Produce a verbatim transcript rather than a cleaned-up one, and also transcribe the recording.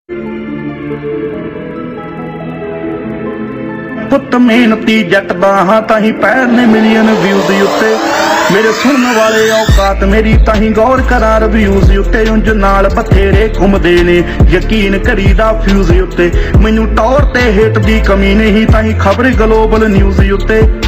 पुत मेहनती जट दा हां ताही पैर ने मिलियन व्यूज उत्ते मेरे सुनने वाले औकात मेरी ताही गौर करा रिव्यूज उत्ते उंज नाल बथेरे घुमदे ने यकीन करीदा फ्यूज उत्ते मैनू टौर ते हिट दी कमी नहीं ताही खबर ग्लोबल न्यूज़ उत्ते।